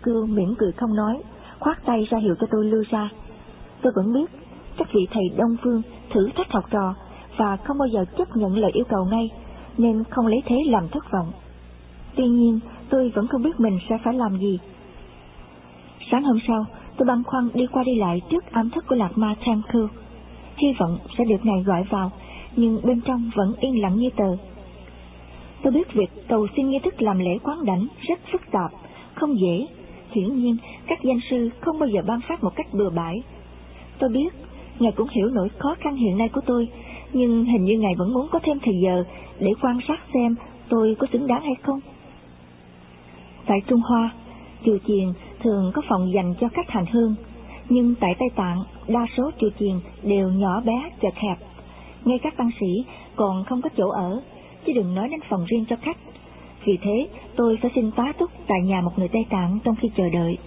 Cưu mỉm cười không nói, khoát tay ra hiệu cho tôi lui ra. Tôi vẫn biết các vị thầy Đông Phương thử thách học trò và không bao giờ chấp nhận lời yêu cầu ngay, nên không lấy thế làm thất vọng. Tuy nhiên, tôi vẫn không biết mình sẽ phải làm gì. Sáng hôm sau, tôi băn khoăn đi qua đi lại trước am thất của Lạc Ma Tham Cưu, hy vọng sẽ được ngài gọi vào, nhưng bên trong vẫn yên lặng như tờ. Tôi biết việc cầu xin nghi thức làm lễ quán đảnh rất phức tạp, không dễ. Hiển nhiên, các danh sư không bao giờ ban phát một cách bừa bãi. Tôi biết, ngài cũng hiểu nỗi khó khăn hiện nay của tôi, nhưng hình như ngài vẫn muốn có thêm thời giờ để quan sát xem tôi có xứng đáng hay không. Tại Trung Hoa, chùa chiền thường có phòng dành cho các hành hương, nhưng tại Tây Tạng, đa số chùa chiền đều nhỏ bé, chật hẹp. Ngay các tăng sĩ còn không có chỗ ở, chứ đừng nói đến phòng riêng cho khách. Vì thế, tôi phải xin tá túc tại nhà một người Tây Tạng trong khi chờ đợi.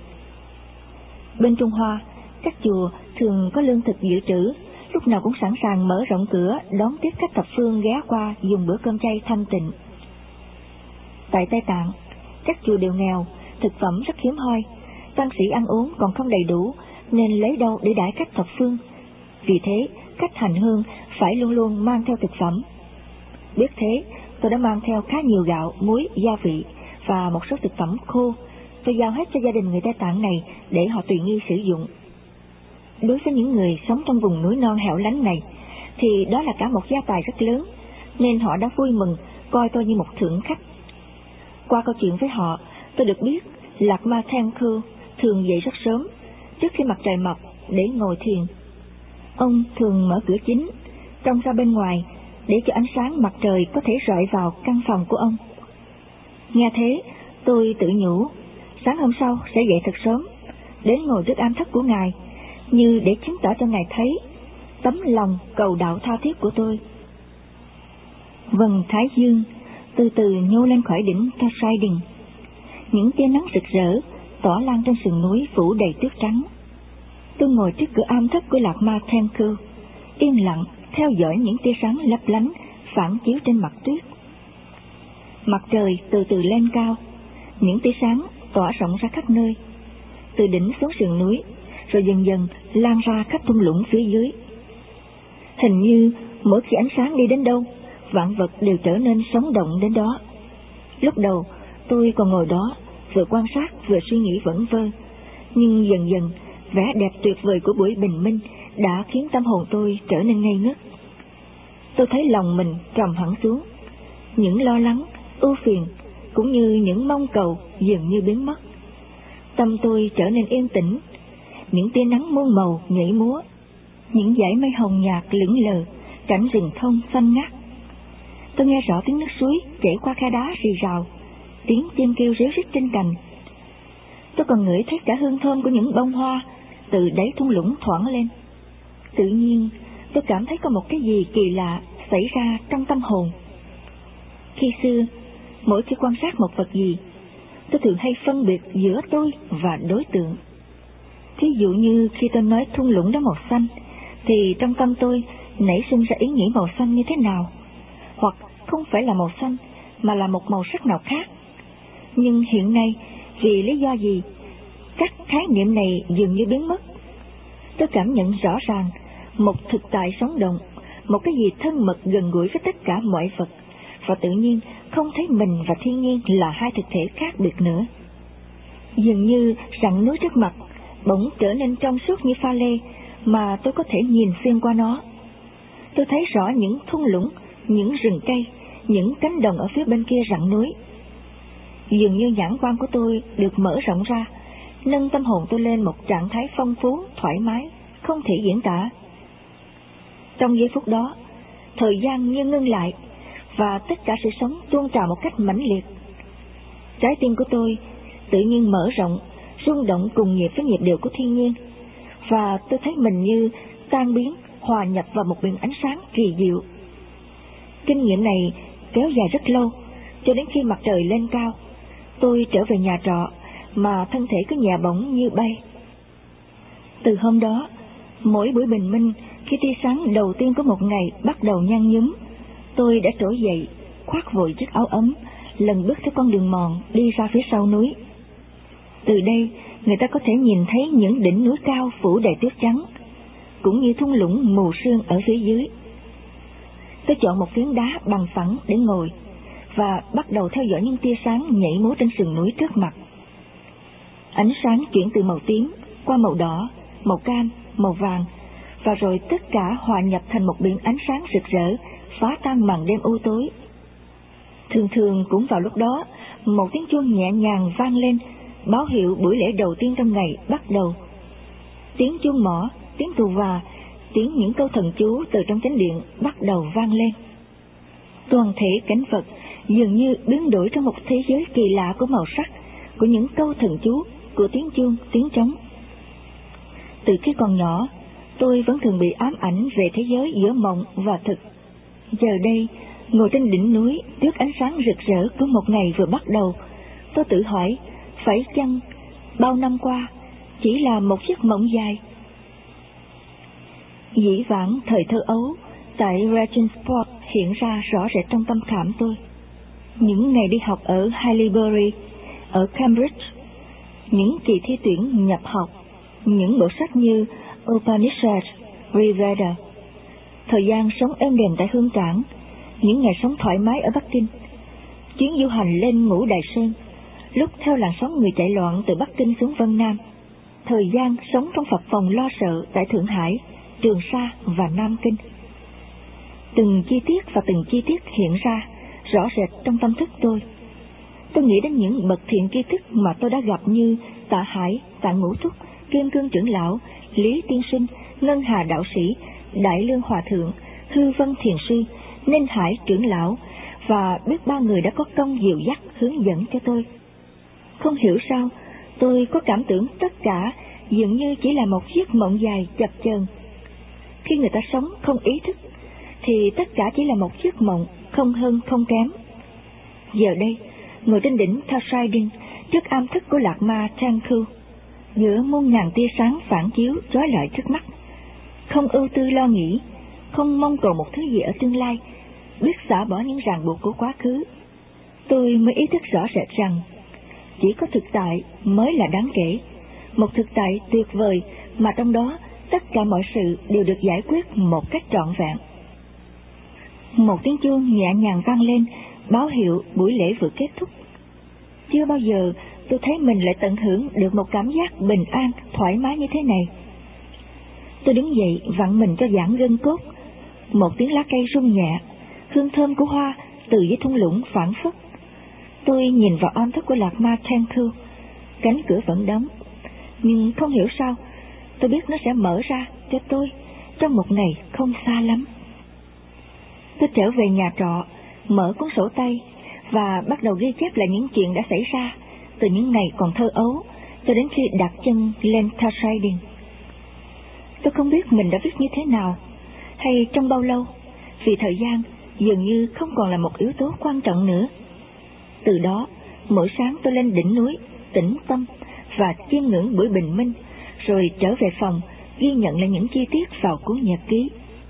Bên Trung Hoa, các chùa thường có lương thực dự trữ, lúc nào cũng sẵn sàng mở rộng cửa đón tiếp các thập phương ghé qua dùng bữa cơm chay thanh tịnh. Tại Tây Tạng, các chùa đều nghèo, thực phẩm rất hiếm hoi, tăng sĩ ăn uống còn không đầy đủ, nên lấy đâu để đãi khách thập phương. Vì thế, khách hành hương phải luôn luôn mang theo thực phẩm. Biết thế, tôi đã mang theo khá nhiều gạo, muối, gia vị và một số thực phẩm khô. Tôi giao hết cho gia đình người Tây Tạng này để họ tùy nghi sử dụng. Đối với những người sống trong vùng núi non hẻo lánh này, thì đó là cả một gia tài rất lớn, nên họ đã vui mừng coi tôi như một thượng khách. Qua câu chuyện với họ, tôi được biết Lạc Ma Tham Cưu thường dậy rất sớm, trước khi mặt trời mọc để ngồi thiền. Ông thường mở cửa chính, trông ra bên ngoài để cho ánh sáng mặt trời có thể rọi vào căn phòng của ông. Nghe thế, tôi tự nhủ, sáng hôm sau sẽ dậy thật sớm, đến ngồi trước am thất của ngài, như để chứng tỏ cho ngài thấy tấm lòng cầu đạo tha thiết của tôi. Vầng thái dương từ từ nhô lên khỏi đỉnh Kasai Đình. Những tia nắng rực rỡ tỏa lan trên sườn núi phủ đầy tuyết trắng. Tôi ngồi trước cửa am thất của Lạc Ma Tham Cưu, yên lặng theo dõi những tia sáng lấp lánh phản chiếu trên mặt tuyết. Mặt trời từ từ lên cao, những tia sáng tỏa rộng ra khắp nơi, từ đỉnh xuống sườn núi, rồi dần dần lan ra khắp thung lũng phía dưới. Hình như mỗi khi ánh sáng đi đến đâu, vạn vật đều trở nên sống động đến đó. Lúc đầu tôi còn ngồi đó, vừa quan sát vừa suy nghĩ vẩn vơ, nhưng dần dần vẻ đẹp tuyệt vời của buổi bình minh đã khiến tâm hồn tôi trở nên ngây ngất. Tôi thấy lòng mình trầm hẳn xuống, những lo lắng, ưu phiền cũng như những mong cầu dường như biến mất. Tâm tôi trở nên yên tĩnh, những tia nắng muôn màu nhảy múa, những dải mây hồng nhạt lững lờ, cảnh rừng thông xanh ngắt. Tôi nghe rõ tiếng nước suối chảy qua khe đá rì rào, tiếng chim kêu ríu rít trên cành. Tôi còn ngửi thấy cả hương thơm của những bông hoa từ đáy thung lũng thoảng lên. Tự nhiên, tôi cảm thấy có một cái gì kỳ lạ xảy ra trong tâm hồn. Khi xưa, mỗi khi quan sát một vật gì, tôi thường hay phân biệt giữa tôi và đối tượng. Thí dụ như khi tôi nói thung lũng đó màu xanh, thì trong tâm tôi nảy sinh ra ý nghĩ màu xanh như thế nào, hoặc không phải là màu xanh mà là một màu sắc nào khác. Nhưng hiện nay, vì lý do gì, các khái niệm này dường như biến mất. Tôi cảm nhận rõ ràng một thực tại sống động, một cái gì thân mật gần gũi với tất cả mọi vật, và tự nhiên không thấy mình và thiên nhiên là hai thực thể khác biệt nữa. Dường như rặng núi trước mặt bỗng trở nên trong suốt như pha lê, mà tôi có thể nhìn xuyên qua nó. Tôi thấy rõ những thung lũng, những rừng cây, những cánh đồng ở phía bên kia rặng núi. Dường như nhãn quan của tôi được mở rộng ra, nâng tâm hồn tôi lên một trạng thái phong phú, thoải mái, không thể diễn tả. Trong giây phút đó, thời gian như ngưng lại, và tất cả sự sống tuôn trào một cách mãnh liệt. Trái tim của tôi tự nhiên mở rộng, rung động cùng nhịp với nhịp điệu của thiên nhiên, và tôi thấy mình như tan biến, hòa nhập vào một biển ánh sáng kỳ diệu. Kinh nghiệm này kéo dài rất lâu, cho đến khi mặt trời lên cao, tôi trở về nhà trọ mà thân thể cứ nhẹ bổng như bay. Từ hôm đó, mỗi buổi bình minh, khi tia sáng đầu tiên của một ngày bắt đầu nhăn nhúm, tôi đã trỗi dậy, khoác vội chiếc áo ấm, lần bước theo con đường mòn đi ra phía sau núi. Từ đây, người ta có thể nhìn thấy những đỉnh núi cao phủ đầy tuyết trắng, cũng như thung lũng mù sương ở phía dưới. Tôi chọn một phiến đá bằng phẳng để ngồi và bắt đầu theo dõi những tia sáng nhảy múa trên sườn núi trước mặt. Ánh sáng chuyển từ màu tím qua màu đỏ, màu cam, màu vàng, và rồi tất cả hòa nhập thành một biển ánh sáng rực rỡ, phá tan màn đêm u tối. Thường thường cũng vào lúc đó, một tiếng chuông nhẹ nhàng vang lên, báo hiệu buổi lễ đầu tiên trong ngày bắt đầu. Tiếng chuông mõ, tiếng tù và, tiếng những câu thần chú từ trong chánh điện bắt đầu vang lên. Toàn thể cảnh vật dường như biến đổi trong một thế giới kỳ lạ của màu sắc, của những câu thần chú, của tiếng chuông, tiếng trống. Từ khi còn nhỏ, tôi vẫn thường bị ám ảnh về thế giới giữa mộng và thực. Giờ đây, ngồi trên đỉnh núi trước ánh sáng rực rỡ của một ngày vừa bắt đầu, tôi tự hỏi, phải chăng bao năm qua chỉ là một giấc mộng dài? Dĩ vãng thời thơ ấu tại Regentsport hiện ra rõ rệt trong tâm khảm tôi. Những ngày đi học ở Haileybury, ở Cambridge, những kỳ thi tuyển nhập học, những bộ sách như Upanishad, Rigveda, thời gian sống êm đềm tại Hương Cảng, những ngày sống thoải mái ở Bắc Kinh, chuyến du hành lên Ngũ Đài Sơn, lúc theo làn sóng người chạy loạn từ Bắc Kinh xuống Vân Nam, thời gian sống trong phập phồng lo sợ tại Thượng Hải, Trường Sa và Nam Kinh. Từng chi tiết và từng chi tiết hiện ra rõ rệt trong tâm thức tôi. Tôi nghĩ đến những bậc thiện tri thức mà tôi đã gặp như Tạ Hải, Tạ Ngũ Thúc, Kim Cương trưởng lão, Lý Tiên Sinh, Ngân Hà đạo sĩ, Đại Lương hòa thượng, Hư Vân thiền sư, Ninh Hải trưởng lão, và biết bao người đã có công dìu dắt hướng dẫn cho tôi. Không hiểu sao, tôi có cảm tưởng tất cả dường như chỉ là một giấc mộng dài chập chờn. Khi người ta sống không ý thức, thì tất cả chỉ là một giấc mộng, không hơn không kém. Giờ đây, ngồi trên đỉnh Tarsailing, trước am thức của Lạc Ma Tengku, giữa muôn ngàn tia sáng phản chiếu chói lọi trước mắt, không ưu tư lo nghĩ, không mong cầu một thứ gì ở tương lai, biết xả bỏ những ràng buộc của quá khứ, tôi mới ý thức rõ rệt rằng chỉ có thực tại mới là đáng kể, một thực tại tuyệt vời mà trong đó tất cả mọi sự đều được giải quyết một cách trọn vẹn. Một tiếng chuông nhẹ nhàng vang lên, báo hiệu buổi lễ vừa kết thúc. Chưa bao giờ tôi thấy mình lại tận hưởng được một cảm giác bình an, thoải mái như thế này. Tôi đứng dậy vặn mình cho giãn gân cốt. Một tiếng lá cây rung nhẹ, hương thơm của hoa từ dưới thung lũng phảng phất. Tôi nhìn vào am thức của Lạc Ma Tengku, cánh cửa vẫn đóng, nhưng không hiểu sao tôi biết nó sẽ mở ra cho tôi trong một ngày không xa lắm. Tôi trở về nhà trọ, mở cuốn sổ tay và bắt đầu ghi chép lại những chuyện đã xảy ra từ những ngày còn thơ ấu cho đến khi đặt chân lên Tarsailing. Tôi không biết mình đã viết như thế nào hay trong bao lâu, vì thời gian dường như không còn là một yếu tố quan trọng nữa. Từ đó, mỗi sáng tôi lên đỉnh núi, tĩnh tâm và chiêm ngưỡng buổi bình minh, rồi trở về phòng ghi nhận lại những chi tiết vào cuốn nhật ký.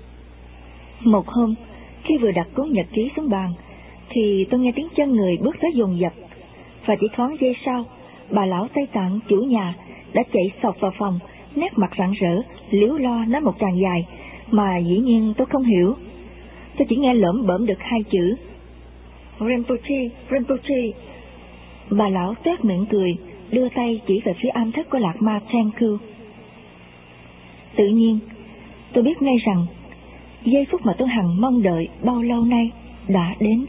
Một hôm, khi vừa đặt cuốn nhật ký xuống bàn, thì tôi nghe tiếng chân người bước tới dồn dập, và chỉ thoáng giây sau, bà lão Tây Tạng chủ nhà đã chạy xộc vào phòng, nét mặt rạng rỡ, líu lo nói một tràng dài mà dĩ nhiên tôi không hiểu. Tôi chỉ nghe lởm bởm được hai chữ Rinpoche, Rinpoche. Bà lão toét miệng cười, đưa tay chỉ về phía am thức của Lạc Ma Tengku. Tự nhiên, tôi biết ngay rằng giây phút mà tôi hằng mong đợi bao lâu nay đã đến.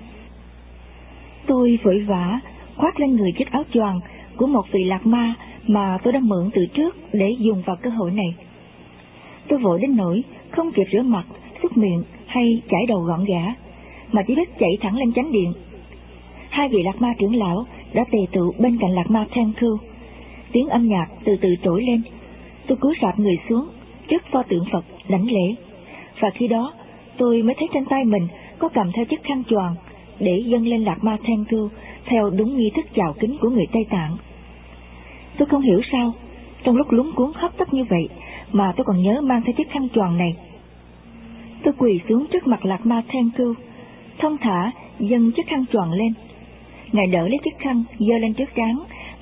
Tôi vội vã khoác lên người chiếc áo choàng của một vị Lạc Ma mà tôi đã mượn từ trước để dùng vào cơ hội này. Tôi vội đến nỗi không kịp rửa mặt, súc miệng hay chải đầu gọn gẽ, mà chỉ biết chạy thẳng lên chánh điện. Hai vị Lạc Ma trưởng lão đã tề tụ bên cạnh Lạc Ma Tengku. Tiếng âm nhạc từ từ trỗi lên. Tôi cúi rạp người xuống trước pho tượng Phật đảnh lễ, và khi đó tôi mới thấy trên tay mình có cầm theo chiếc khăn choàng để dâng lên Lạc Ma Tengku theo đúng nghi thức chào kính của người Tây Tạng. Tôi không hiểu sao trong lúc lúng cuống hấp tấp như vậy mà tôi còn nhớ mang theo chiếc khăn choàng này. Tôi quỳ xuống trước mặt Lạc Ma Tengku, thong thả dâng chiếc khăn choàng lên. Ngài đỡ lấy chiếc khăn giơ lên trước trán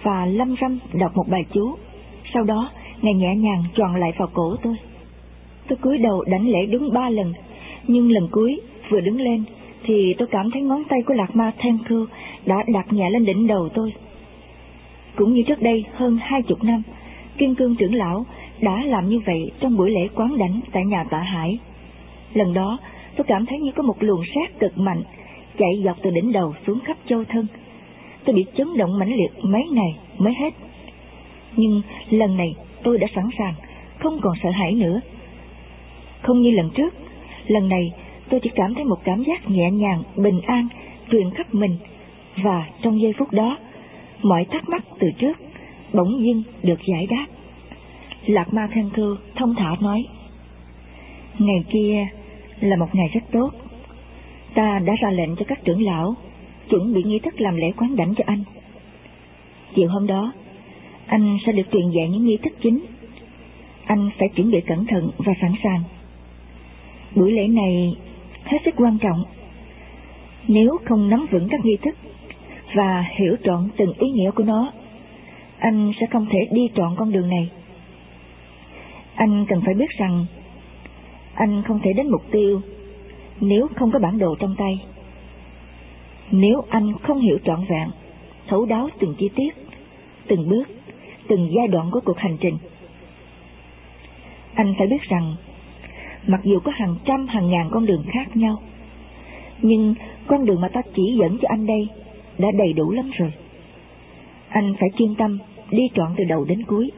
và lâm râm đọc một bài chú. Sau đó, Ngài nhẹ nhàng tròn lại vào cổ tôi. Tôi cúi đầu đảnh lễ đúng 3 lần, nhưng lần cuối vừa đứng lên thì tôi cảm thấy ngón tay của Lạc Ma Thanku đã đặt nhẹ lên đỉnh đầu tôi. Cũng như trước đây hơn 20 năm, Kim Cương trưởng lão đã làm như vậy trong buổi lễ quán đảnh tại nhà Tạ Hải. Lần đó, tôi cảm thấy như có một luồng sét cực mạnh chạy dọc từ đỉnh đầu xuống khắp châu thân. Tôi bị chấn động mãnh liệt mấy ngày mới hết. Nhưng lần này tôi đã sẵn sàng, không còn sợ hãi nữa. Không như lần trước, lần này tôi chỉ cảm thấy một cảm giác nhẹ nhàng, bình an truyền khắp mình, và trong giây phút đó, mọi thắc mắc từ trước bỗng dưng được giải đáp. Lạc Ma Thanku thông thả nói: ngày kia là một ngày rất tốt. Ta đã ra lệnh cho các trưởng lão chuẩn bị nghi thức làm lễ quán đảnh cho anh. Chiều hôm đó, anh sẽ được truyền dạy những nghi thức chính. Anh phải chuẩn bị cẩn thận và sẵn sàng. Buổi lễ này hết sức quan trọng. Nếu không nắm vững các nghi thức và hiểu trọn từng ý nghĩa của nó, anh sẽ không thể đi trọn con đường này. Anh cần phải biết rằng anh không thể đến mục tiêu nếu không có bản đồ trong tay. Nếu anh không hiểu trọn vẹn, thấu đáo từng chi tiết, từng bước, từng giai đoạn của cuộc hành trình. Anh phải biết rằng mặc dù có hàng trăm hàng ngàn con đường khác nhau, nhưng con đường mà ta chỉ dẫn cho anh đây đã đầy đủ lắm rồi. Anh phải chuyên tâm đi trọn từ đầu đến cuối.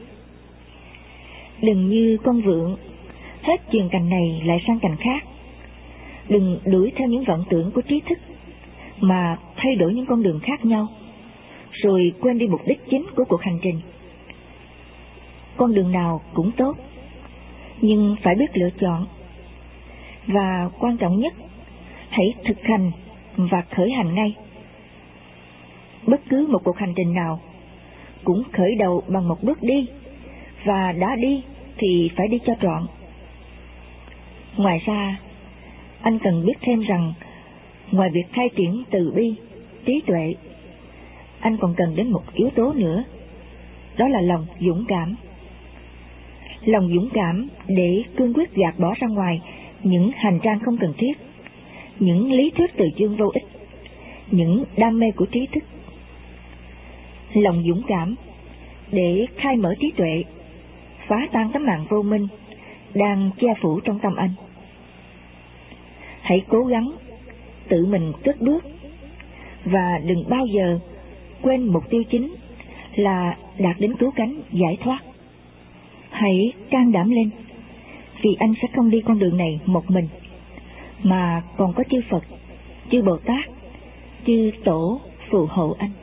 Đừng như con vượn hết chuyền cành này lại sang cành khác. Đừng đuổi theo những vọng tưởng của trí thức mà thay đổi những con đường khác nhau, rồi quên đi mục đích chính của cuộc hành trình. Con đường nào cũng tốt, nhưng phải biết lựa chọn. Và quan trọng nhất, hãy thực hành và khởi hành ngay. Bất cứ một cuộc hành trình nào cũng khởi đầu bằng một bước đi, và đã đi thì phải đi cho trọn. Ngoài ra, anh cần biết thêm rằng ngoài việc khai triển từ bi, trí tuệ, anh còn cần đến một yếu tố nữa, đó là lòng dũng cảm. Lòng dũng cảm để cương quyết gạt bỏ ra ngoài những hành trang không cần thiết, những lý thuyết từ chương vô ích, những đam mê của trí thức. Lòng dũng cảm để khai mở trí tuệ, phá tan tấm màn vô minh đang che phủ trong tâm anh. Hãy cố gắng tự mình cất bước, và đừng bao giờ quên mục tiêu chính là đạt đến cứu cánh giải thoát. Hãy can đảm lên, vì anh sẽ không đi con đường này một mình, mà còn có chư Phật, chư Bồ Tát, chư Tổ phù hộ anh.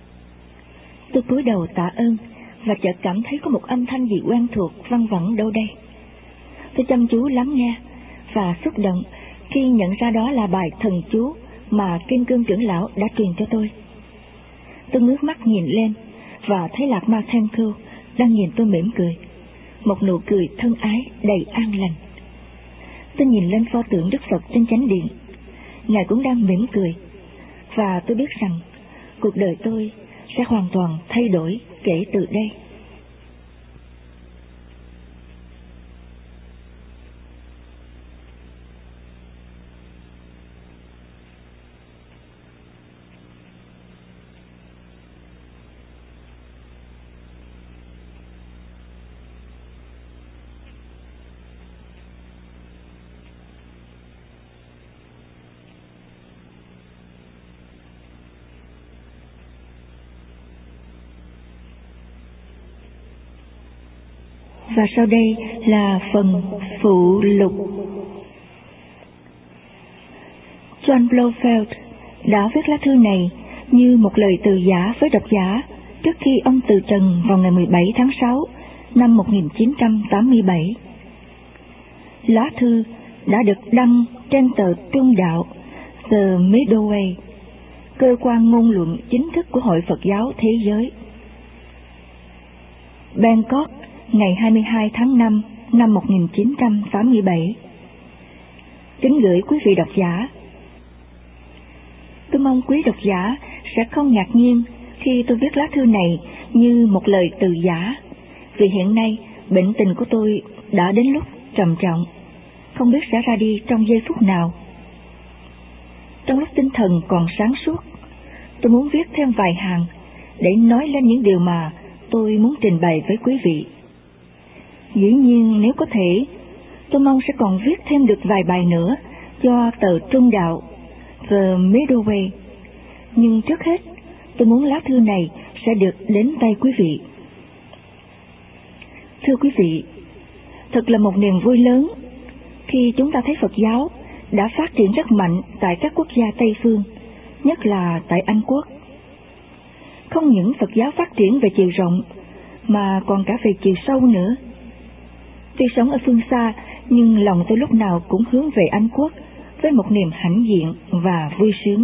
Tôi cúi đầu tạ ơn, và chợt cảm thấy có một âm thanh gì quen thuộc văng vẳng đâu đây. Tôi chăm chú lắng nghe và xúc động khi nhận ra đó là bài thần chú mà Kim Cương trưởng lão đã truyền cho tôi. Tôi ngước mắt nhìn lên và thấy Lạc Ma Thanku đang nhìn tôi mỉm cười, một nụ cười thân ái đầy an lành. Tôi nhìn lên pho tượng Đức Phật trên chánh điện, Ngài cũng đang mỉm cười, và tôi biết rằng cuộc đời tôi sẽ hoàn toàn thay đổi kể từ đây. Và sau đây là phần phụ lục. John Blofeld đã viết lá thư này như một lời từ giả với độc giả trước khi ông từ trần vào ngày 17 tháng 6 năm 1987. Lá thư đã được đăng trên tờ Trung Đạo The Middle Way, cơ quan ngôn luận chính thức của Hội Phật giáo Thế giới. Bangkok, ngày 22 tháng 5 năm 1987. Kính gửi quý vị độc giả. Tôi mong quý độc giả sẽ không ngạc nhiên khi tôi viết lá thư này như một lời từ giả, vì hiện nay bệnh tình của tôi đã đến lúc trầm trọng, không biết sẽ ra đi trong giây phút nào. Trong lúc tinh thần còn sáng suốt, tôi muốn viết thêm vài hàng để nói lên những điều mà tôi muốn trình bày với quý vị. Dĩ nhiên nếu có thể, tôi mong sẽ còn viết thêm được vài bài nữa cho tờ Trung Đạo, The Middle Way. Nhưng trước hết, tôi muốn lá thư này sẽ được đến tay quý vị. Thưa quý vị, thật là một niềm vui lớn khi chúng ta thấy Phật giáo đã phát triển rất mạnh tại các quốc gia Tây phương, nhất là tại Anh Quốc. Không những Phật giáo phát triển về chiều rộng, mà còn cả về chiều sâu nữa. Tuy sống ở phương xa, nhưng lòng tôi lúc nào cũng hướng về Anh Quốc với một niềm hãnh diện và vui sướng.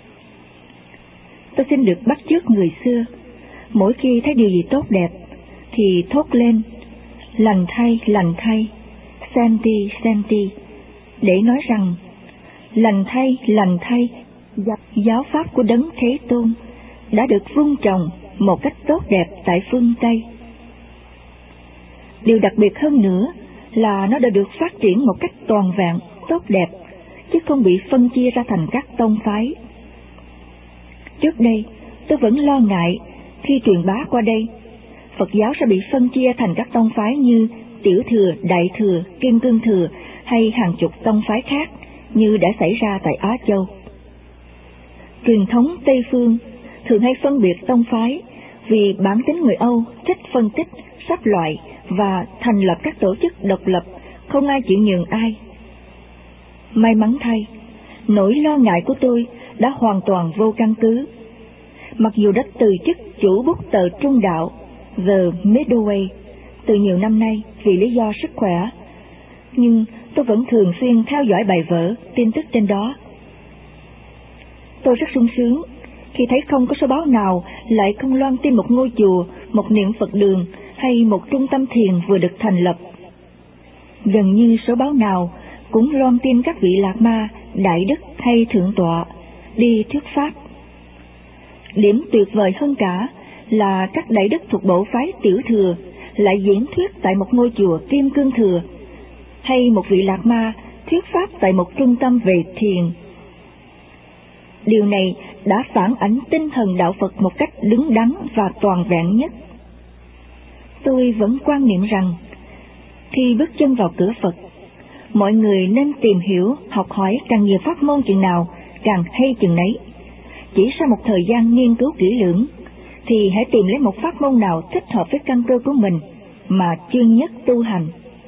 Tôi xin được bắt chước người xưa, mỗi khi thấy điều gì tốt đẹp thì thốt lên lành thay, Santi Santi, để nói rằng lành thay, giáo pháp của Đấng Thế Tôn đã được vun trồng một cách tốt đẹp tại phương Tây. Điều đặc biệt hơn nữa là nó đã được phát triển một cách toàn vẹn, tốt đẹp, chứ không bị phân chia ra thành các tông phái. Trước đây, tôi vẫn lo ngại khi truyền bá qua đây, Phật giáo sẽ bị phân chia thành các tông phái như Tiểu Thừa, Đại Thừa, Kim Cương Thừa hay hàng chục tông phái khác như đã xảy ra tại Á Châu. Truyền thống Tây Phương thường hay phân biệt tông phái vì bản tính người Âu thích phân tích, sắp loại và thành lập các tổ chức độc lập, không ai chịu nhường ai. May mắn thay, nỗi lo ngại của tôi đã hoàn toàn vô căn cứ. Mặc dù đã từ chức chủ bút tờ Trung Đạo, The Middle Way, từ nhiều năm nay vì lý do sức khỏe, nhưng tôi vẫn thường xuyên theo dõi bài vở, tin tức trên đó. Tôi rất sung sướng khi thấy không có số báo nào lại không loan tin một ngôi chùa, một niệm Phật đường hay một trung tâm thiền vừa được thành lập. Gần như số báo nào cũng loan tin các vị Lạc Ma, Đại Đức hay Thượng Tọa đi thuyết pháp. Điểm tuyệt vời hơn cả là các Đại Đức thuộc bộ phái Tiểu Thừa lại diễn thuyết tại một ngôi chùa Kim Cương Thừa, hay một vị Lạc Ma thuyết pháp tại một trung tâm về thiền. Điều này đã phản ánh tinh thần đạo Phật một cách đứng đắn và toàn vẹn nhất. Tôi vẫn quan niệm rằng, khi bước chân vào cửa Phật, mọi người nên tìm hiểu, học hỏi càng nhiều pháp môn chừng nào, càng hay chừng nấy. Chỉ sau một thời gian nghiên cứu kỹ lưỡng, thì hãy tìm lấy một pháp môn nào thích hợp với căn cơ của mình mà chuyên nhất tu hành.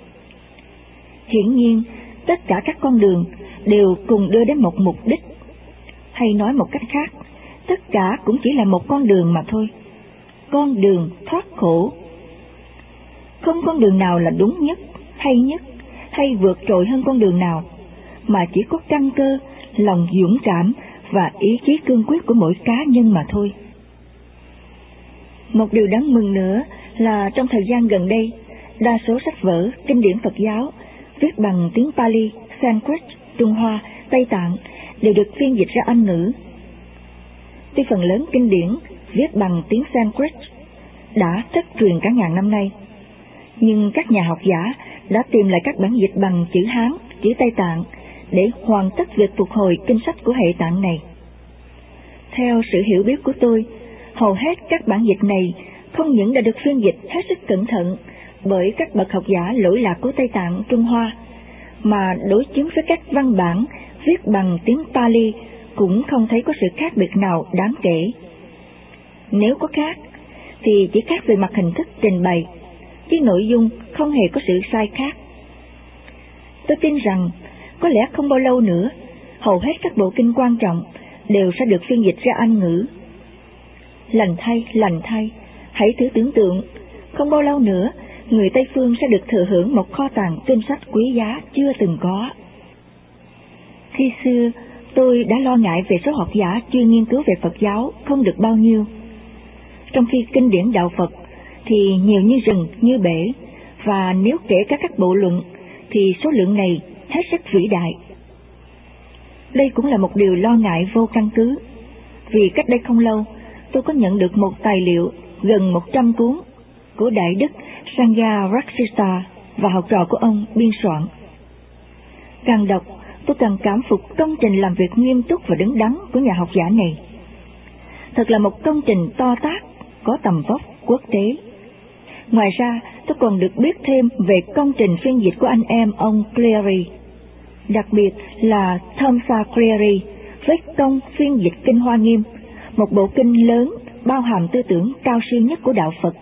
Hiển nhiên, tất cả các con đường đều cùng đưa đến một mục đích. Hay nói một cách khác, tất cả cũng chỉ là một con đường mà thôi. Con đường thoát khổ. Không con đường nào là đúng nhất, hay vượt trội hơn con đường nào, mà chỉ có căn cơ, lòng dũng cảm và ý chí cương quyết của mỗi cá nhân mà thôi. Một điều đáng mừng nữa là trong thời gian gần đây, đa số sách vở, kinh điển Phật giáo viết bằng tiếng Pali, Sanskrit, Trung Hoa, Tây Tạng đều được phiên dịch ra Anh ngữ. Tuy phần lớn kinh điển viết bằng tiếng Sanskrit đã thất truyền cả ngàn năm nay, nhưng các nhà học giả đã tìm lại các bản dịch bằng chữ Hán, chữ Tây Tạng để hoàn tất việc phục hồi kinh sách của hệ tạng này. Theo sự hiểu biết của tôi, hầu hết các bản dịch này không những đã được phiên dịch hết sức cẩn thận bởi các bậc học giả lỗi lạc của Tây Tạng, Trung Hoa, mà đối chứng với các văn bản viết bằng tiếng Pali cũng không thấy có sự khác biệt nào đáng kể. Nếu có khác, thì chỉ khác về mặt hình thức trình bày, chứ nội dung không hề có sự sai khác. Tôi tin rằng có lẽ không bao lâu nữa, hầu hết các bộ kinh quan trọng đều sẽ được phiên dịch ra Anh ngữ. Lành thay, hãy thử tưởng tượng, không bao lâu nữa, người Tây Phương sẽ được thừa hưởng một kho tàng kinh sách quý giá chưa từng có. Khi xưa, tôi đã lo ngại về số học giả chuyên nghiên cứu về Phật giáo không được bao nhiêu. Trong khi kinh điển đạo Phật thì nhiều như rừng, như bể, và nếu kể cả các bộ luận thì số lượng này hết sức vĩ đại. Đây cũng là một điều lo ngại vô căn cứ, vì cách đây không lâu tôi có nhận được một tài liệu gần 100 cuốn của Đại đức Sangha Rakshita và học trò của ông biên soạn. Càng đọc, tôi càng cảm phục công trình làm việc nghiêm túc và đứng đắn của nhà học giả này. Thật là một công trình to tát, có tầm vóc quốc tế. Ngoài ra, tôi còn được biết thêm về công trình phiên dịch của anh em ông Cleary, đặc biệt là Thomsa Cleary với công phiên dịch Kinh Hoa Nghiêm, một bộ kinh lớn bao hàm tư tưởng cao siêu nhất của đạo Phật.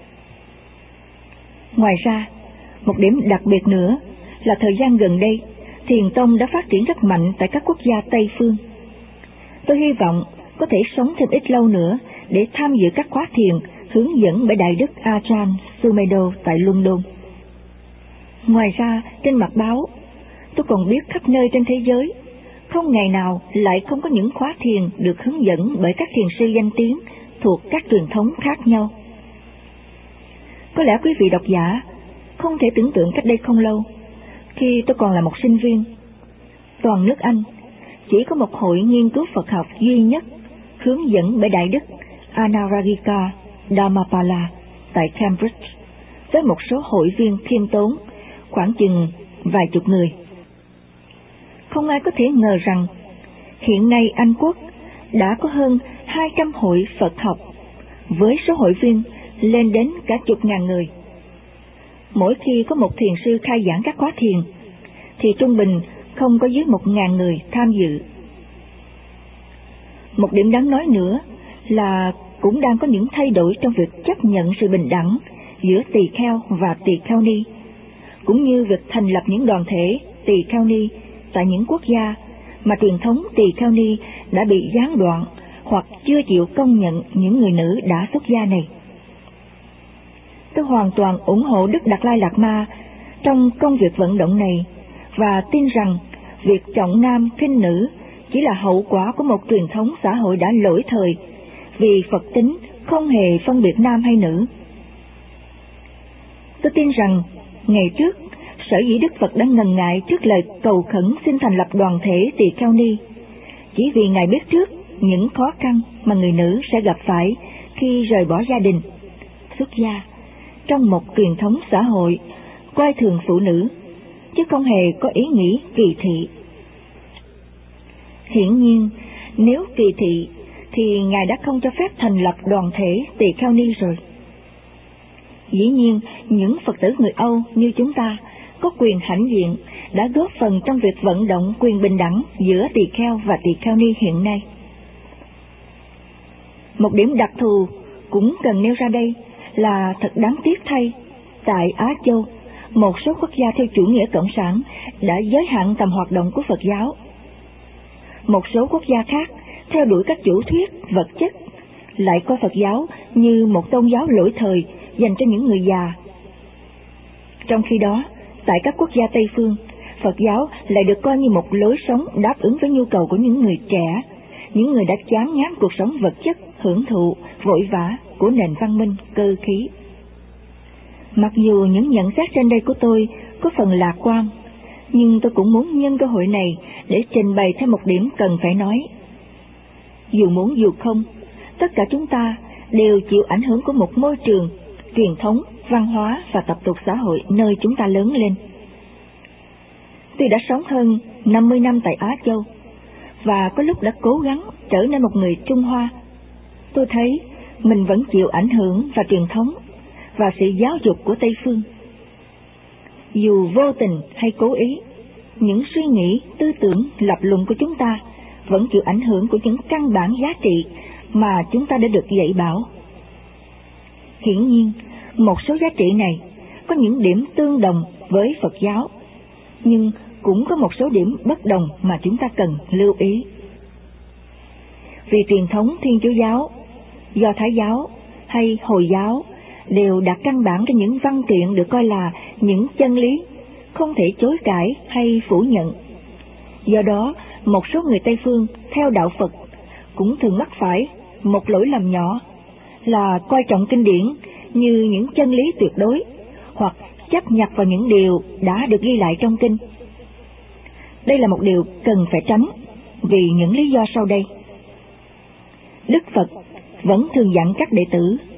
Ngoài ra, một điểm đặc biệt nữa là thời gian gần đây, Thiền tông đã phát triển rất mạnh tại các quốc gia Tây phương. Tôi hy vọng có thể sống thêm ít lâu nữa để tham dự các khóa thiền hướng dẫn bởi Đại đức Ajahn Sumedho tại London. Ngoài ra, trên mặt báo, tôi còn biết khắp nơi trên thế giới, không ngày nào lại không có những khóa thiền được hướng dẫn bởi các thiền sư danh tiếng thuộc các truyền thống khác nhau. Có lẽ quý vị độc giả không thể tưởng tượng cách đây không lâu, khi tôi còn là một sinh viên, toàn nước Anh chỉ có một hội nghiên cứu Phật học duy nhất hướng dẫn bởi Đại đức Anaragika Dharmapala tại Cambridge, với một số hội viên khiêm tốn, khoảng chừng vài chục người. Không ai có thể ngờ rằng hiện nay Anh Quốc đã có hơn 200 hội Phật học với số hội viên lên đến cả chục ngàn người. Mỗi khi có một thiền sư khai giảng các khóa thiền thì trung bình không có dưới 1.000 người tham dự. Một điểm đáng nói nữa là cũng đang có những thay đổi trong việc chấp nhận sự bình đẳng giữa tỳ kheo và tỳ kheo ni, cũng như việc thành lập những đoàn thể tỳ kheo ni tại những quốc gia mà truyền thống tỳ kheo ni đã bị gián đoạn hoặc chưa chịu công nhận những người nữ đã xuất gia này. Tôi hoàn toàn ủng hộ Đức Đạt Lai Lạt Ma trong công việc vận động này và tin rằng việc trọng nam khinh nữ chỉ là hậu quả của một truyền thống xã hội đã lỗi thời, vì Phật tính không hề phân biệt nam hay nữ. Tôi tin rằng ngày trước, sở dĩ Đức Phật đã ngần ngại trước lời cầu khẩn xin thành lập đoàn thể tỳ kheo ni, chỉ vì Ngài biết trước những khó khăn mà người nữ sẽ gặp phải khi rời bỏ gia đình, xuất gia, trong một truyền thống xã hội coi thường phụ nữ, chứ không hề có ý nghĩ kỳ thị. Hiển nhiên, nếu kỳ thị thì Ngài đã không cho phép thành lập đoàn thể tỳ kheo ni rồi. Dĩ nhiên, những Phật tử người Âu như chúng ta có quyền hãnh diện đã góp phần trong việc vận động quyền bình đẳng giữa tỳ kheo và tỳ kheo ni hiện nay. Một điểm đặc thù cũng cần nêu ra đây là thật đáng tiếc thay, tại Á Châu, một số quốc gia theo chủ nghĩa cộng sản đã giới hạn tầm hoạt động của Phật giáo. Một số quốc gia khác theo đuổi các chủ thuyết vật chất, lại coi Phật giáo như một tôn giáo lỗi thời dành cho những người già. Trong khi đó, tại các quốc gia Tây phương, Phật giáo lại được coi như một lối sống đáp ứng với nhu cầu của những người trẻ, những người đã chán ngán cuộc sống vật chất, hưởng thụ, vội vã của nền văn minh cơ khí. Mặc dù những nhận xét trên đây của tôi có phần lạc quan, nhưng tôi cũng muốn nhân cơ hội này để trình bày thêm một điểm cần phải nói. Dù muốn dù không, tất cả chúng ta đều chịu ảnh hưởng của một môi trường, truyền thống, văn hóa và tập tục xã hội nơi chúng ta lớn lên. Tôi đã sống hơn 50 năm tại Á Châu, và có lúc đã cố gắng trở nên một người Trung Hoa. Tôi thấy mình vẫn chịu ảnh hưởng và truyền thống và sự giáo dục của Tây phương. Dù vô tình hay cố ý, những suy nghĩ, tư tưởng, lập luận của chúng ta vẫn chịu ảnh hưởng của những căn bản giá trị mà chúng ta đã được dạy bảo. Hiển nhiên, một số giá trị này có những điểm tương đồng với Phật giáo, nhưng cũng có một số điểm bất đồng mà chúng ta cần lưu ý. Vì truyền thống Thiên Chúa giáo, Do Thái giáo hay Hồi giáo đều đặt căn bản trên những văn kiện được coi là những chân lý không thể chối cãi hay phủ nhận. Do đó, một số người Tây phương theo đạo Phật cũng thường mắc phải một lỗi lầm nhỏ là coi trọng kinh điển như những chân lý tuyệt đối, hoặc chấp nhặt vào những điều đã được ghi lại trong kinh. Đây là một điều cần phải tránh vì những lý do sau đây. Đức Phật vẫn thường dặn các đệ tử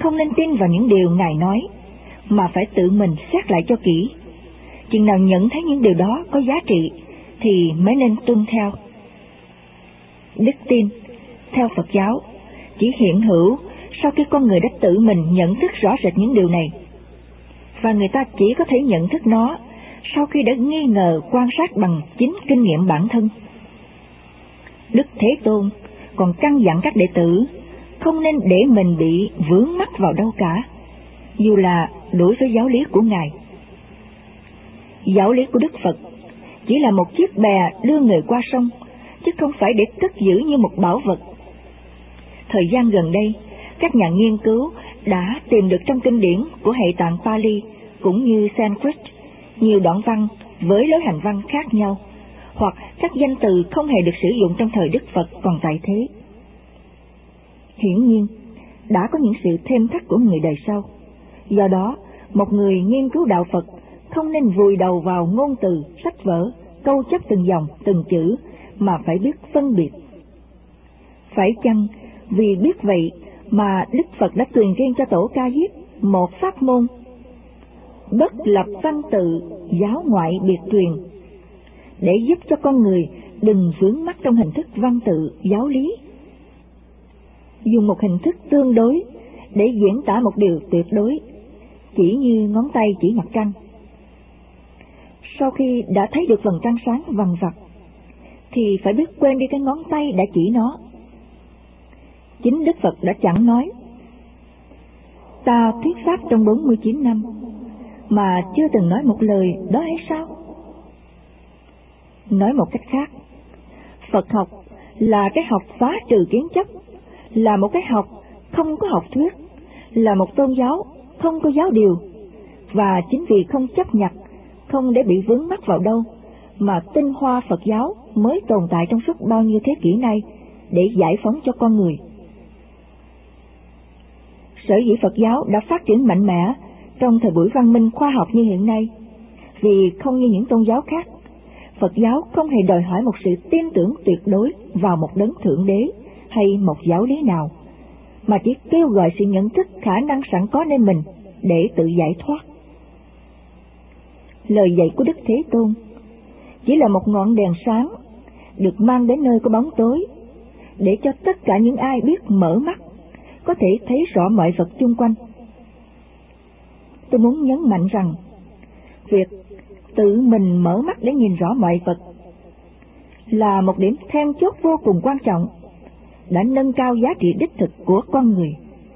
không nên tin vào những điều Ngài nói, mà phải tự mình xét lại cho kỹ. Chừng nào nhận thấy những điều đó có giá trị thì mới nên tuân theo. Đức tin theo Phật giáo chỉ hiện hữu sau khi con người đã tự mình nhận thức rõ rệt những điều này, và người ta chỉ có thể nhận thức nó sau khi đã nghi ngờ quan sát bằng chính kinh nghiệm bản thân. Đức Thế Tôn còn căn dặn các đệ tử không nên để mình bị vướng mắc vào đâu cả, dù là đối với giáo lý của Ngài. Giáo lý của Đức Phật chỉ là một chiếc bè đưa người qua sông, chứ không phải để cất giữ như một bảo vật. Thời gian gần đây, các nhà nghiên cứu đã tìm được trong kinh điển của hệ tạng Pali cũng như Sanskrit nhiều đoạn văn với lối hành văn khác nhau, hoặc các danh từ không hề được sử dụng trong thời Đức Phật còn tại thế. Hiển nhiên, đã có những sự thêm thắt của người đời sau. Do đó, một người nghiên cứu đạo Phật không nên vùi đầu vào ngôn từ, sách vở, câu chấp từng dòng, từng chữ, mà phải biết phân biệt. Phải chăng vì biết vậy mà Đức Phật đã truyền riêng cho Tổ Ca Diếp một pháp môn bất lập văn tự, giáo ngoại biệt truyền, để giúp cho con người đừng vướng mắc trong hình thức văn tự giáo lý, dùng một hình thức tương đối để diễn tả một điều tuyệt đối, chỉ như ngón tay chỉ mặt trăng. Sau khi đã thấy được vầng trăng sáng vằng vặc thì phải biết quên đi cái ngón tay đã chỉ nó. Chính Đức Phật đã chẳng nói: ta thuyết pháp trong 49 năm mà chưa từng nói một lời đó hay sao? Nói một cách khác, Phật học là cái học phá trừ kiến chấp, là một cái học không có học thuyết, là một tôn giáo không có giáo điều. Và chính vì không chấp nhặt, không để bị vướng mắc vào đâu, mà tinh hoa Phật giáo mới tồn tại trong suốt bao nhiêu thế kỷ nay để giải phóng cho con người. Sở dĩ Phật giáo đã phát triển mạnh mẽ trong thời buổi văn minh khoa học như hiện nay, vì không như những tôn giáo khác, Phật giáo không hề đòi hỏi một sự tin tưởng tuyệt đối vào một đấng thượng đế hay một giáo lý nào, mà chỉ kêu gọi sự nhận thức khả năng sẵn có nơi mình để tự giải thoát. Lời dạy của Đức Thế Tôn chỉ là một ngọn đèn sáng được mang đến nơi có bóng tối, để cho tất cả những ai biết mở mắt có thể thấy rõ mọi vật chung quanh. Tôi muốn nhấn mạnh rằng việc tự mình mở mắt để nhìn rõ mọi vật là một điểm then chốt vô cùng quan trọng, đã nâng cao giá trị đích thực của con người.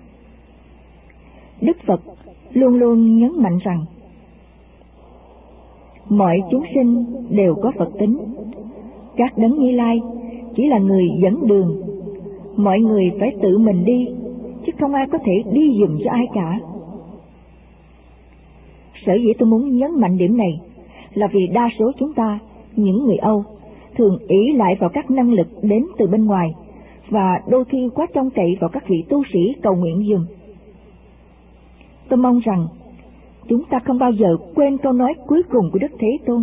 Đức Phật luôn luôn nhấn mạnh rằng mọi chúng sinh đều có Phật tính, các đấng Như Lai chỉ là người dẫn đường, mọi người phải tự mình đi, chứ không ai có thể đi giùm cho ai cả. Sở dĩ tôi muốn nhấn mạnh điểm này là vì đa số chúng ta, những người Âu, thường ỷ lại vào các năng lực đến từ bên ngoài, và đôi khi quá trông cậy vào các vị tu sĩ cầu nguyện giùm. Tôi mong rằng chúng ta không bao giờ quên câu nói cuối cùng của Đức Thế Tôn: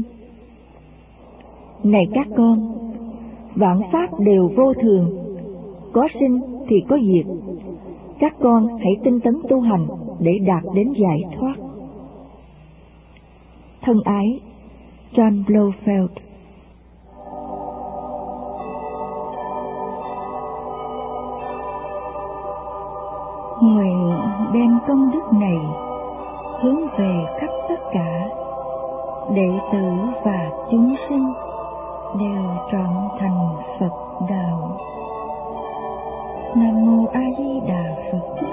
này các con, vạn pháp đều vô thường, có sinh thì có diệt, các con hãy tinh tấn tu hành để đạt đến giải thoát. Thân ái, John Blofeld. Nguyện đem công đức này hướng về khắp tất cả đệ tử và chúng sinh đều trọn thành Phật đạo. Nam mô A Di Đà Phật.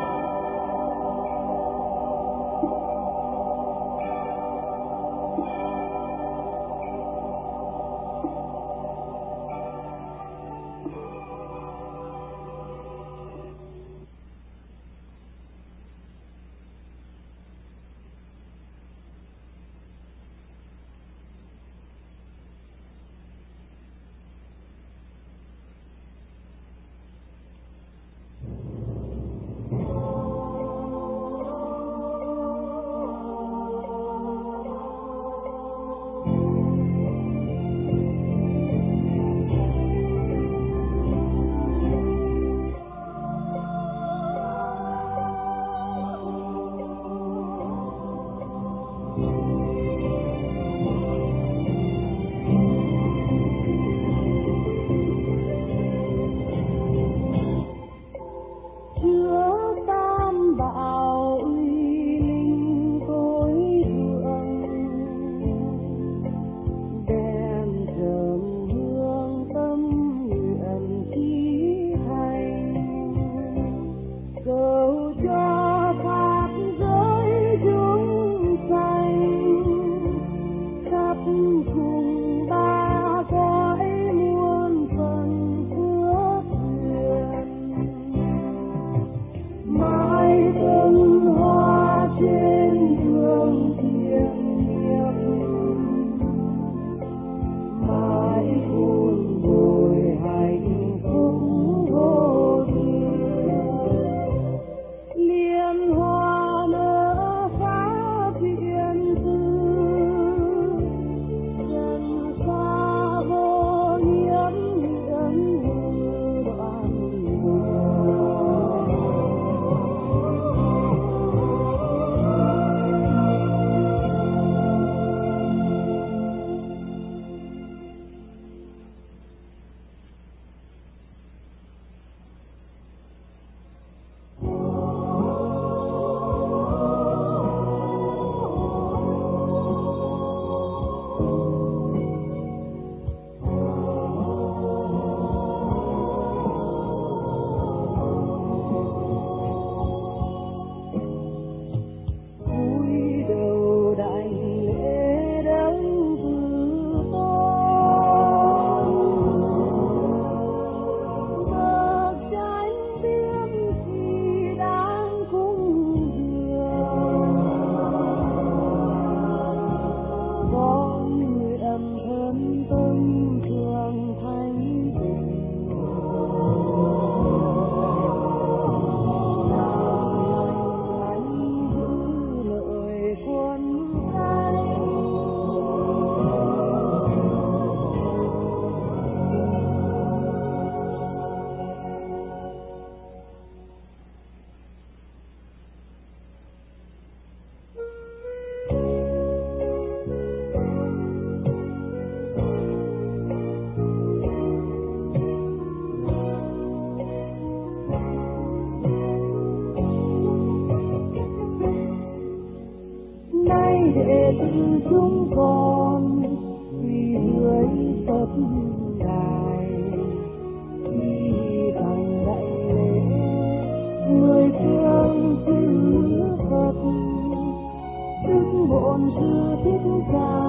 đệ tử chúng con quỳ dưới tấm đài khi rằng đại lễ mười phương chư Phật, Đức Bổn Sư Thích Ca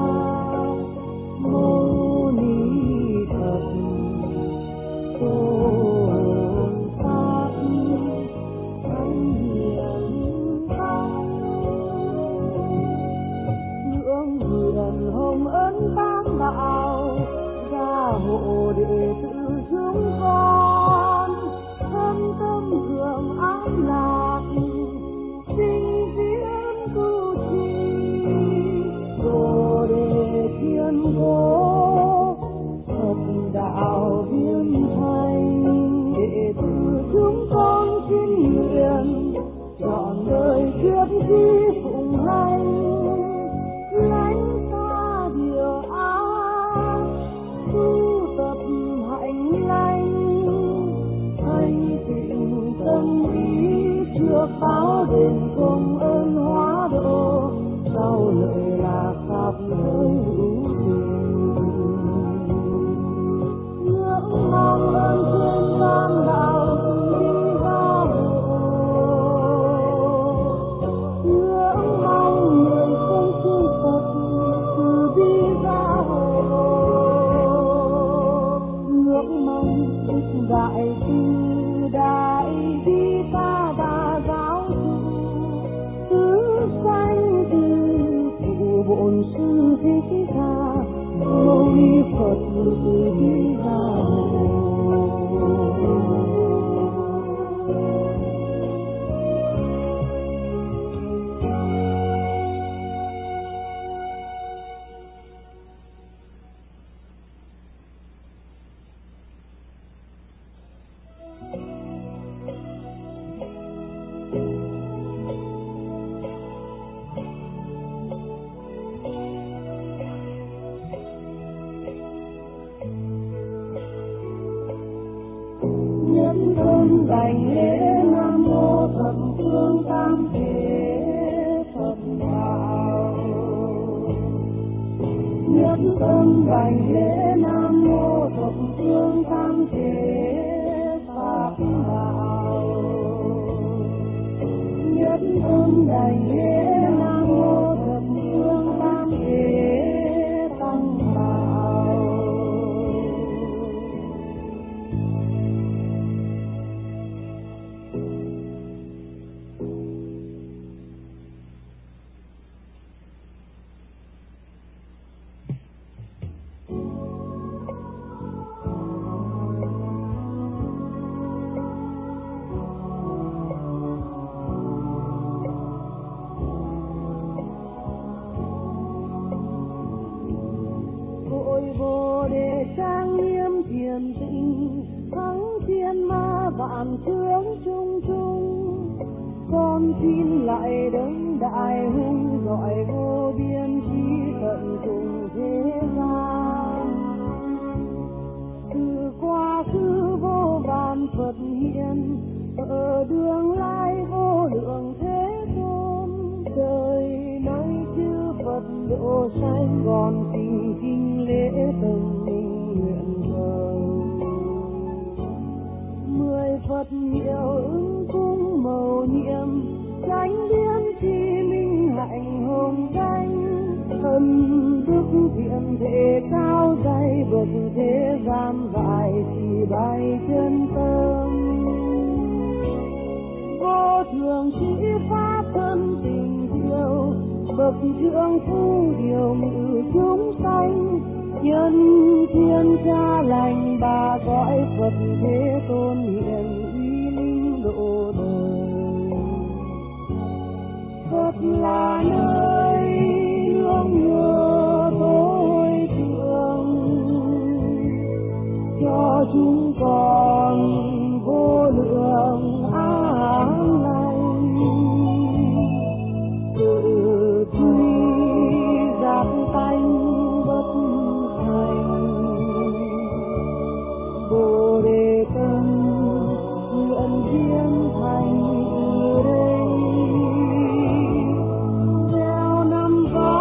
Mâu Ni Phật. Tôn Pháp Thánh Hiền Thánh, ngưỡng nguyện hồng ân tam bảo, gia hộ đệ tử chúng con, thân tâm hưởng an lạc, sinh viễn tu trì, đồ đề thiên cố, Phật đạo viên thành. Đệ tử chúng con xin nguyện trọn đời kiếp chi phụng hành, lánh xa điều ác, tu tập hạnh lành, thanh tịnh tâm ý trước báo đền công ơn hóa độ, sau lợi lạc khắp nơi hữu tình. Ngưỡng mong ơn trên tam đạo đi gia hộ, ngưỡng mong mười phương chư Phật từ bi gia hộ, ngưỡng mong đức đại từ đại bi ta bà giáo tứ sanh từ phụ Bổn Sư Thích Ca Mâu Ni Phật từ bi gia hộ. Nhân tâm đảnh lễ Nam Mô Thập Phương Tam Thế Phật Đạo, nhân tâm đảnh lễ Nam Mô Thập Phương Tam Thế Pháp Đạo, nhân tâm đảnh lễ Nam Mô Thập Phương Tam Thế Tăng Bảo. Bồ đề trang nghiêm thiền tịnh, thắng thiên ma vạn chướng chung chung. Con xin lại đấng đại hùng gọi vô biên trí tận cùng thế gian. Từ quá khứ vô vàn Phật hiện, ở đường lai vô lượng thế tôn. Đời nay chư Phật độ sanh còn tình kinh lễ từng minh nguyện cầu. Mười Phật hiệu ứng cung mầu nhiệm, chánh biến chi minh hạnh hồng danh. Thân đức thiện thể cao dày bậc thế gian dạy chỉ bay chân tâm. Vô thường sĩ pháp thân tình yêu, bậc trưởng phu điều ngự chúng sanh. Nhân thiên cha lành bà gọi Phật thế tôn hiện uy linh độ đời. Phật là nơi nương nhờ tối thượng, cho chúng con vô lượng an lành. Tự tuy giác tánh bất thành, Bồ đề tâm nguyện viên thành từ đây. Gieo năm gió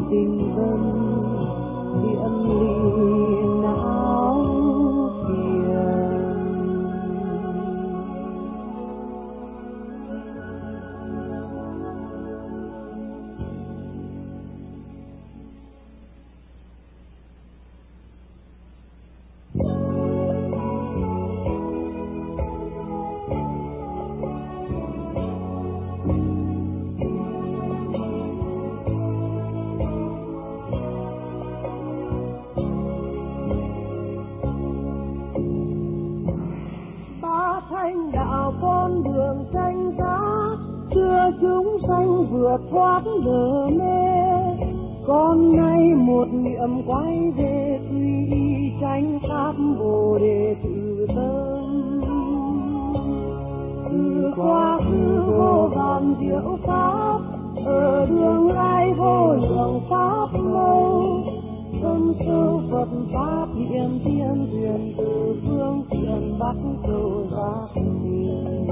tình dân điện ly não phiền. Thanh đạo con đường xanh giá, đưa chúng sanh vượt thoát lờ mê. Con nay một niệm quay về quy y tranh pháp bồ đề tự tâm. Từ quá khứ vô vàn diệu pháp, ở đường lai vô lượng pháp mâu. Tâm sâu Phật pháp hiện thiên thuyền, từ phương tiện bắc châu giác thiên.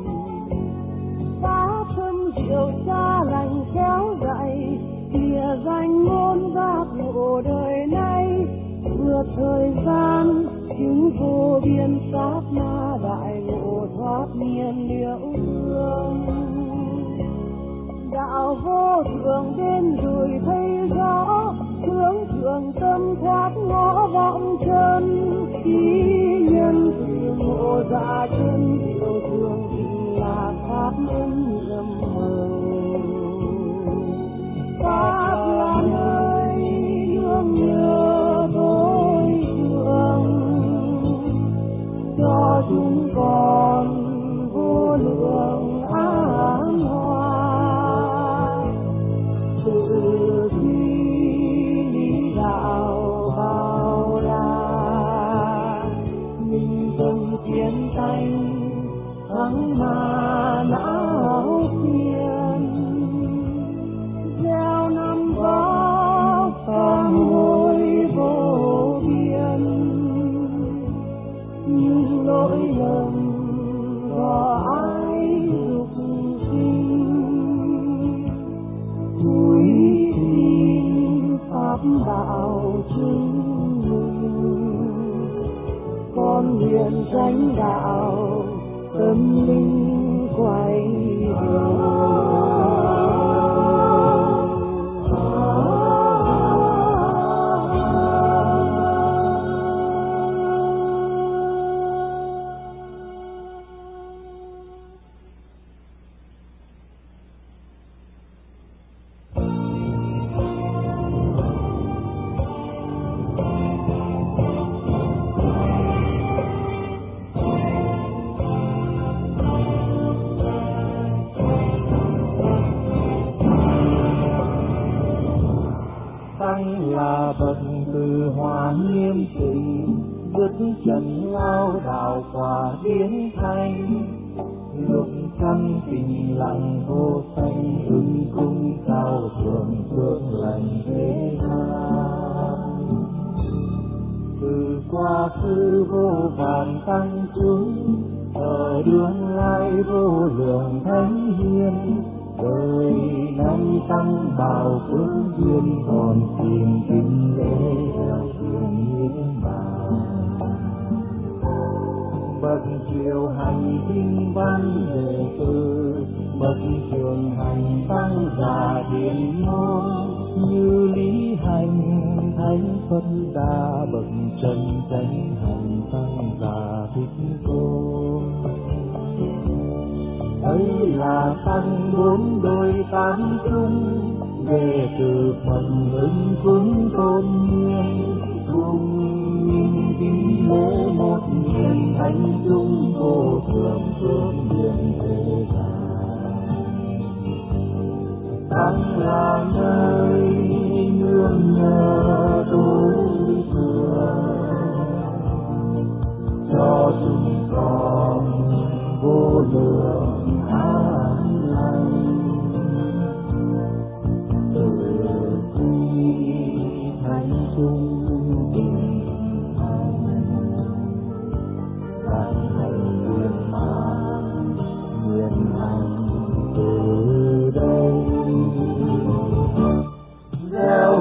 Pháp thâm diệu cha lành khéo dạy, địa danh ngôn giác ngộ đời nay. Vượt thời gian chứng vô biên sát na, đại ngộ thoát nhiên liễu hương. Đạo vô thượng đến rồi thấy rõ, hướng thượng tâm thoát ngõ vọng chân. Khi nhân từ ngộ ra chân, điều thường tình là pháp ân nhầm màu. Pháp là nơi nương nhớ đối tượng, cho chúng con vô lượng an hòa. Từ khi lý đạo bao la, mình dần tiến tay thắng mà não phiền. Gieo năm gió sám hối vô biên, những lỗi lầm do ai dục sinh. Cúi xin pháp đạo chứng minh, con nguyện chánh đạo tâm linh quay đầu. Là bậc từ hóa nghiêm tịnh, dứt trần lao đạo quả biến thành. Lúc trăm tình lặng vô sanh, ứng cung cao thượng phước lành thế gian. Từ quá khứ vô vàn tăng chúng, ở đường lai vô lượng thánh hiền. Đời nay tăng bào phước duyên, còn tìm kính lễ theo thường hiến bảo. Bậc triều hành kinh văn đệ tử, bậc trường hành tăng già điển môn. Như lý hành thánh Phật Đà, bậc trần chánh hành tăng già Thích Tôn. Ấy là tăng bốn đôi tám chung, về từ phần ứng cúng tôn nhiên. Cùng minh kính lễ một niềm thánh chung, vô thượng phước duyên thế gian. Tăng là nơi nương nhờ đối tượng, cho chúng con vô lượng an lành. Từ khi thánh chung tình hành, đại hành nguyện mãn, nguyện hành từ đây. Gieo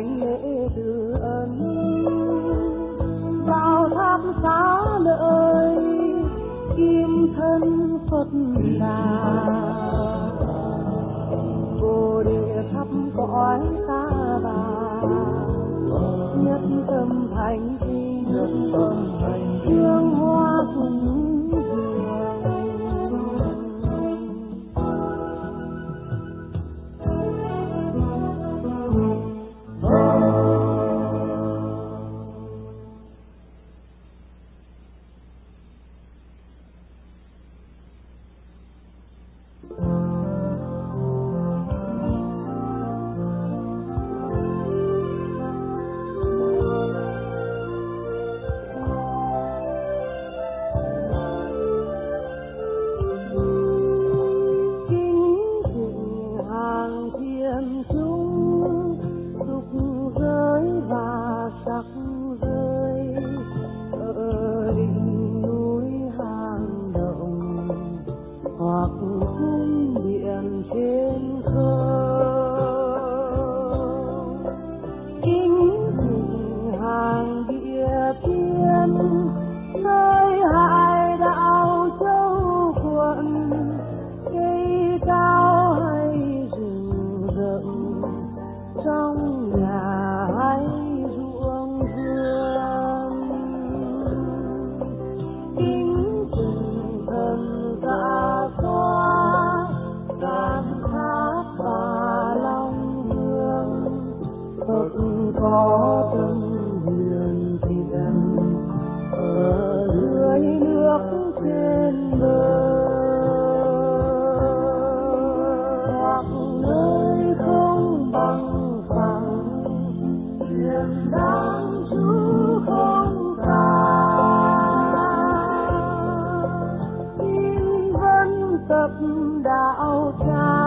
hành lễ từ ân vào tháp xá lợi kim thân Phật đà. Bồ đề khắp cõi ta bà nhất tâm thành kính hương hoa cúng dường. Tập đạo tràng